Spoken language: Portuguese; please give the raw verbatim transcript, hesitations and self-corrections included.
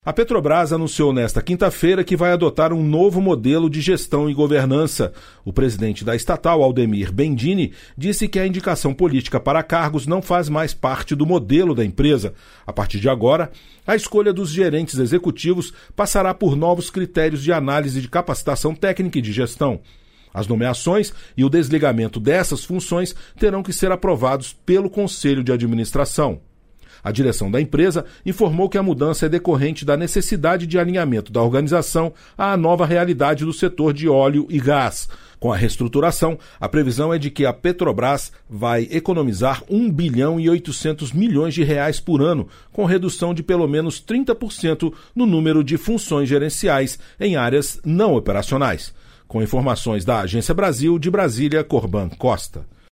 A Petrobras anunciou nesta quinta-feira que vai adotar um novo modelo de gestão e governança. O presidente da estatal, Aldemir Bendini, disse que a indicação política para cargos não faz mais parte do modelo da empresa. A partir de agora, a escolha dos gerentes executivos passará por novos critérios de análise de capacitação técnica e de gestão. As nomeações e o desligamento dessas funções terão que ser aprovados pelo Conselho de Administração. A direção da empresa informou que a mudança é decorrente da necessidade de alinhamento da organização à nova realidade do setor de óleo e gás. Com a reestruturação, a previsão é de que a Petrobras vai economizar um bilhão e oitocentos milhões de reais por ano, com redução de pelo menos trinta por cento no número de funções gerenciais em áreas não operacionais. Com informações da Agência Brasil, de Brasília, Corban Costa.